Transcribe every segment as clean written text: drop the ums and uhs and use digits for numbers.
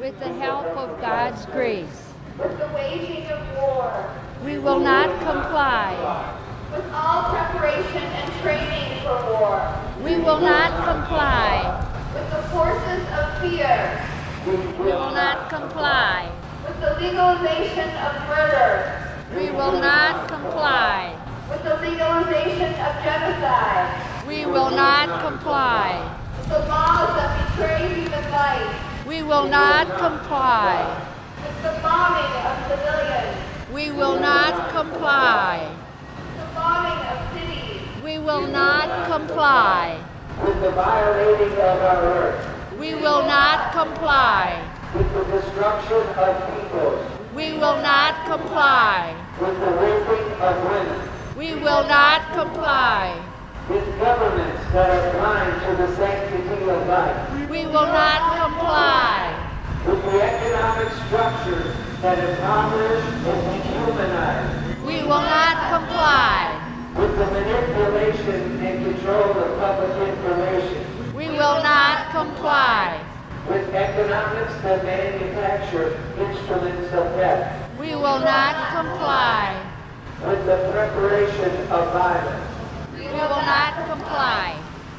with the help of God's grace. with the waging of war, We will not comply. with all preparation and training for war, We will not comply. with the forces of fear, We will not comply. with the legalization of murder, We will not comply. with the legalization of genocide, We will not comply. with the laws that betray human life, We will not comply. with the bombing of civilians, We will not comply. the bombing of cities, We will not comply. with the violating of our earth, We will not comply. with the destruction of peoples, We will not comply. with the raping of women, We will not comply. with governments that are blind to the sanctity of life, We will not comply. with the economic structures that impoverish and dehumanize, We will not comply. with the manipulation and control of public information, We will not comply. with economics that manufacture instruments of death, We will not comply. with the preparation of violence, We will not comply.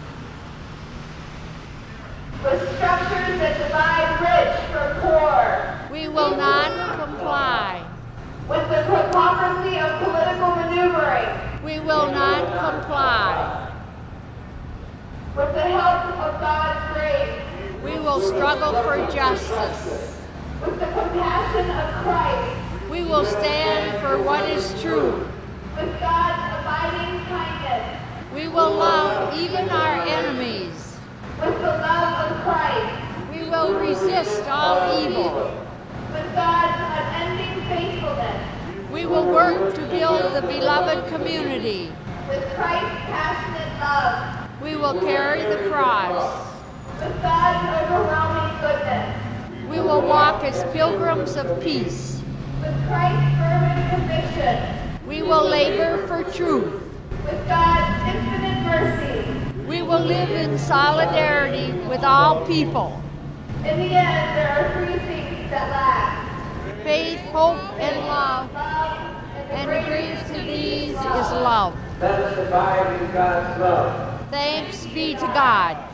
with structures that divide rich from poor, We will not comply. with the hypocrisy of political maneuvering, We will not comply. with the help of God's grace, We will struggle for justice. with the compassion of Christ, We will stand for what is true. with God's abiding kindness, We will love even our enemies. with the love of Christ, We will resist all evil. with God's unending faithfulness, We will work to build the beloved community. with Christ's passionate love, We will carry the cross. with God's overwhelming goodness, We will walk as pilgrims of peace. with Christ's fervent conviction, We will labor for truth. with God's infinite mercy. We will live in solidarity with all people. In the end, there are three things that last: Faith, hope, and love. love, And the greatest of these is love. let us abide in God's love. Thanks be to God.